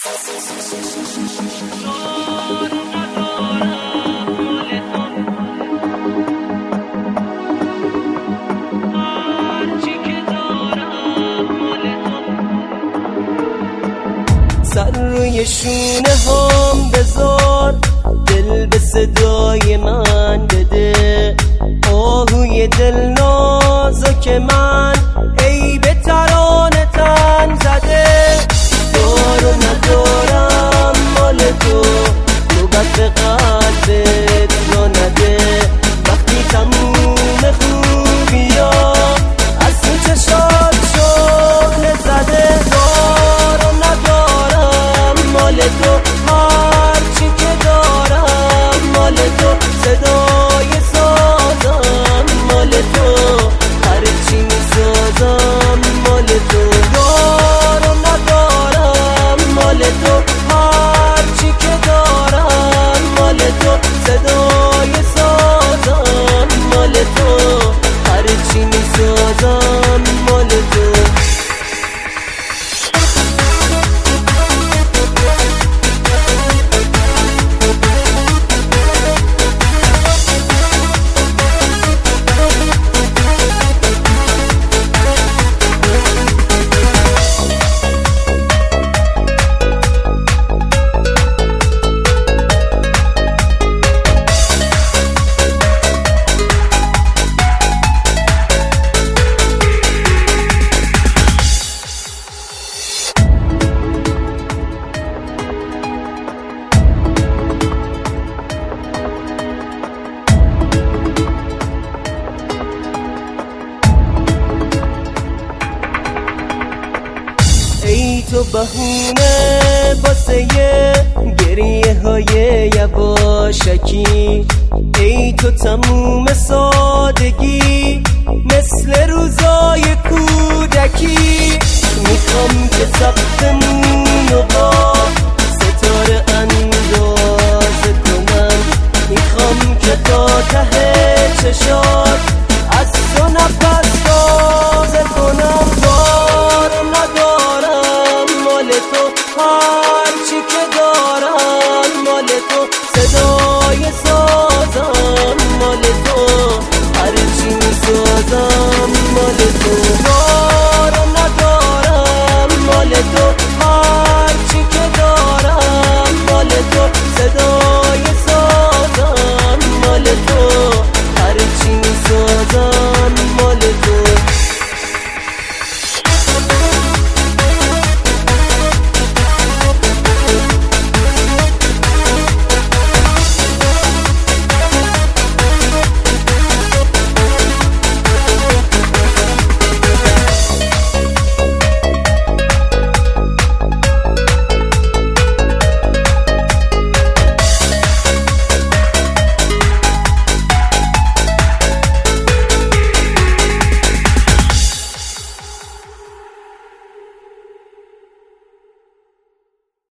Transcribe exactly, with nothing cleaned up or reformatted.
سر روی شونه هم بذار، دل به صدای من بده. آهوی دل نازک من ای به ترانه تن زده. دارو ندارم مال تو، نوبت به قلبت را نده. وقتی تموم خوبیا از تو چشات شونه زده. دارو ندارم مال تو، هرچی که دارم مال تو. صدای سازم مال تو، هرچی میسازم مال تو. دارو ندارم مال تو، هرچی که دارم مال تو. صدای سازم مال تو، هرچی میسازم مال تو. ای تو بهونه باسه گریه های یواشکی. ای تو تموم سادگی مثل روزای کودکی. میخوام که ضبط